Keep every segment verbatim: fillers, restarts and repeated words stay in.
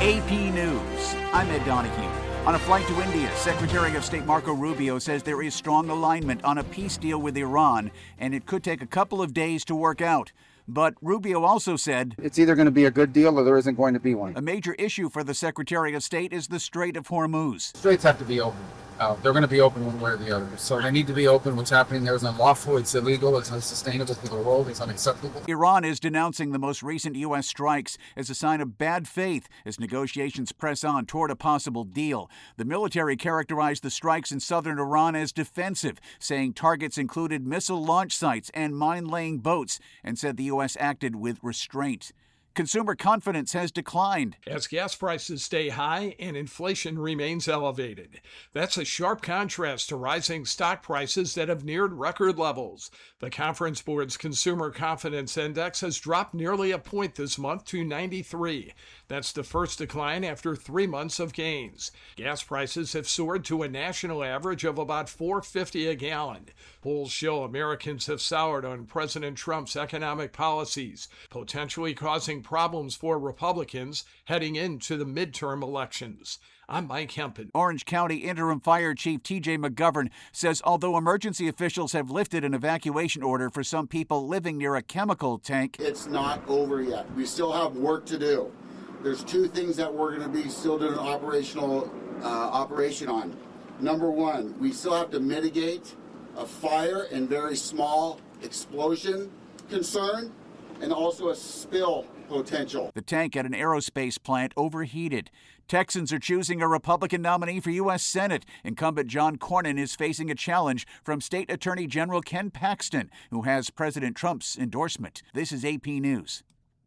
A P News. I'm Ed Donahue. On a flight to India, Secretary of State Marco Rubio says there is strong alignment on a peace deal with Iran, and it could take a couple of days to work out. But Rubio also said, it's either going to be a good deal or there isn't going to be one. A major issue for the Secretary of State is the Strait of Hormuz. Straits have to be open. Uh, they're going to be open one way or the other. So they need to be open. What's happening there is unlawful, it's illegal, it's unsustainable for the world, it's unacceptable. Iran is denouncing the most recent U S strikes as a sign of bad faith as negotiations press on toward a possible deal. The military characterized the strikes in southern Iran as defensive, saying targets included missile launch sites and mine-laying boats, and said the U S acted with restraint. Consumer confidence has declined as gas prices stay high and inflation remains elevated. That's a sharp contrast to rising stock prices that have neared record levels. The Conference Board's Consumer Confidence Index has dropped nearly a point this month to ninety-three. That's the first decline after three months of gains. Gas prices have soared to a national average of about four dollars and fifty cents a gallon. Polls show Americans have soured on President Trump's economic policies, potentially causing problems for Republicans heading into the midterm elections. I'm Mike Hempen. Orange County Interim Fire Chief T J McGovern says although emergency officials have lifted an evacuation order for some people living near a chemical tank, it's not over yet. We still have work to do. There's two things that we're going to be still doing an operational uh, operation on. Number one, we still have to mitigate a fire and very small explosion concern, and also a spill potential. The tank at an aerospace plant overheated. Texans are choosing a Republican nominee for U S Senate. Incumbent John Cornyn is facing a challenge from State Attorney General Ken Paxton, who has President Trump's endorsement. This is A P News.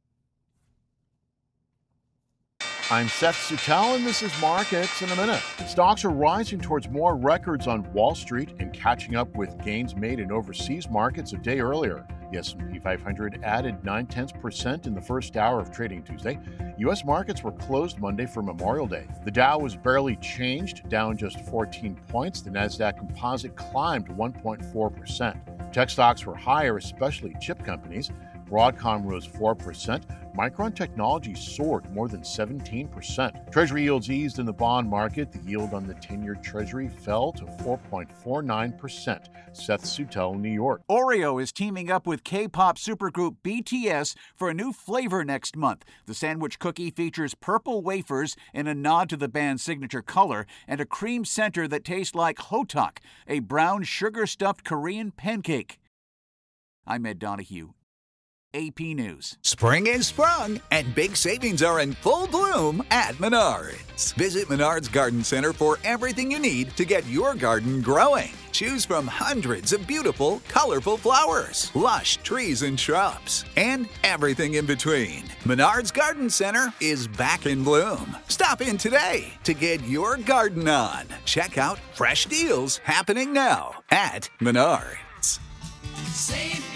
I'm Seth Suttel, and this is Markets in a Minute. Stocks are rising towards more records on Wall Street and catching up with gains made in overseas markets a day earlier. The S and P five hundred added nine tenths percent in the first hour of trading Tuesday. U S markets were closed Monday for Memorial Day. The Dow was barely changed, down just fourteen points. The Nasdaq Composite climbed one point four percent. Tech stocks were higher, especially chip companies. Broadcom rose four percent. Micron Technology soared more than seventeen percent. Treasury yields eased in the bond market. The yield on the ten-year Treasury fell to four point four nine percent. Seth Suttel, New York. Oreo is teaming up with K-pop supergroup B T S for a new flavor next month. The sandwich cookie features purple wafers in a nod to the band's signature color and a cream center that tastes like hotak, a brown sugar-stuffed Korean pancake. I'm Ed Donahue. A P News. Spring is sprung, and big savings are in full bloom at Menards. Visit Menards Garden Center for everything you need to get your garden growing. Choose from hundreds of beautiful, colorful flowers, lush trees and shrubs, and everything in between. Menards Garden Center is back in bloom. Stop in today to get your garden on. Check out fresh deals happening now at Menards. Save